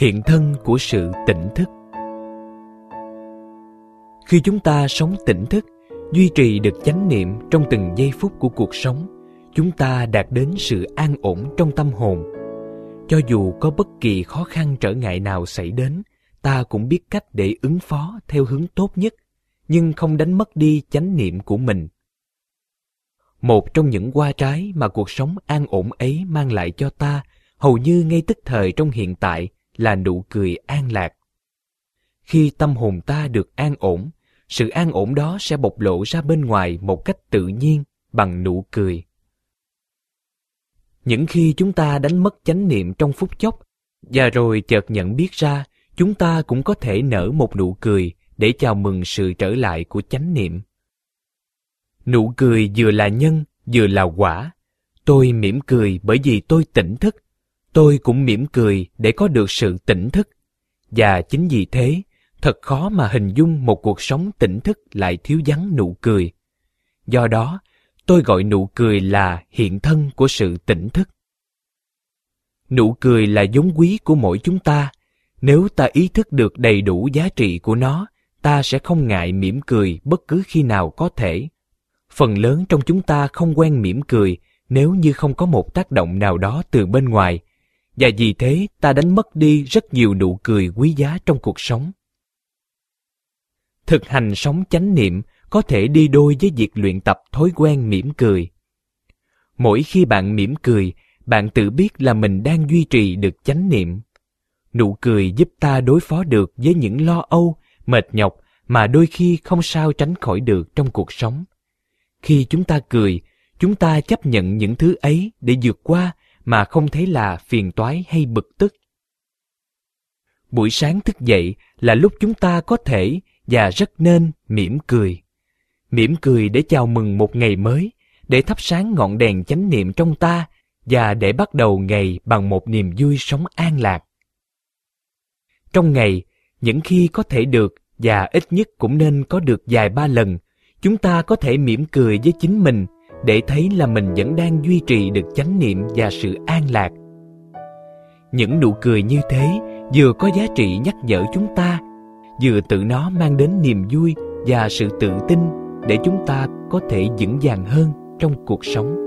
hiện thân của sự tỉnh thức. Khi chúng ta sống tỉnh thức, duy trì được chánh niệm trong từng giây phút của cuộc sống, chúng ta đạt đến sự an ổn trong tâm hồn. Cho dù có bất kỳ khó khăn trở ngại nào xảy đến, ta cũng biết cách để ứng phó theo hướng tốt nhất, nhưng không đánh mất đi chánh niệm của mình. Một trong những hoa trái mà cuộc sống an ổn ấy mang lại cho ta, hầu như ngay tức thời trong hiện tại, là nụ cười an lạc. Khi tâm hồn ta được an ổn, sự an ổn đó sẽ bộc lộ ra bên ngoài một cách tự nhiên bằng nụ cười. Những khi chúng ta đánh mất chánh niệm trong phút chốc, và rồi chợt nhận biết ra, chúng ta cũng có thể nở một nụ cười để chào mừng sự trở lại của chánh niệm. Nụ cười vừa là nhân, vừa là quả. Tôi mỉm cười bởi vì tôi tỉnh thức. Tôi cũng mỉm cười để có được sự tỉnh thức. Và chính vì thế, thật khó mà hình dung một cuộc sống tỉnh thức lại thiếu vắng nụ cười. Do đó, tôi gọi nụ cười là hiện thân của sự tỉnh thức. Nụ cười là vốn quý của mỗi chúng ta. Nếu ta ý thức được đầy đủ giá trị của nó, ta sẽ không ngại mỉm cười bất cứ khi nào có thể. Phần lớn trong chúng ta không quen mỉm cười nếu như không có một tác động nào đó từ bên ngoài, và vì thế ta đánh mất đi rất nhiều nụ cười quý giá trong cuộc sống. Thực hành sống chánh niệm có thể đi đôi với việc luyện tập thói quen mỉm cười. Mỗi khi bạn mỉm cười, bạn tự biết là mình đang duy trì được chánh niệm. Nụ cười giúp ta đối phó được với những lo âu, mệt nhọc mà đôi khi không sao tránh khỏi được trong cuộc sống. Khi chúng ta cười, chúng ta chấp nhận những thứ ấy để vượt qua mà không thấy là phiền toái hay bực tức. Buổi sáng thức dậy là lúc chúng ta có thể và rất nên mỉm cười. Mỉm cười để chào mừng một ngày mới, để thắp sáng ngọn đèn chánh niệm trong ta và để bắt đầu ngày bằng một niềm vui sống an lạc. Trong ngày, những khi có thể được và ít nhất cũng nên có được vài ba lần, chúng ta có thể mỉm cười với chính mình để thấy là mình vẫn đang duy trì được chánh niệm và sự an lạc. Những nụ cười như thế vừa có giá trị nhắc nhở chúng ta, vừa tự nó mang đến niềm vui và sự tự tin để chúng ta có thể vững vàng hơn trong cuộc sống.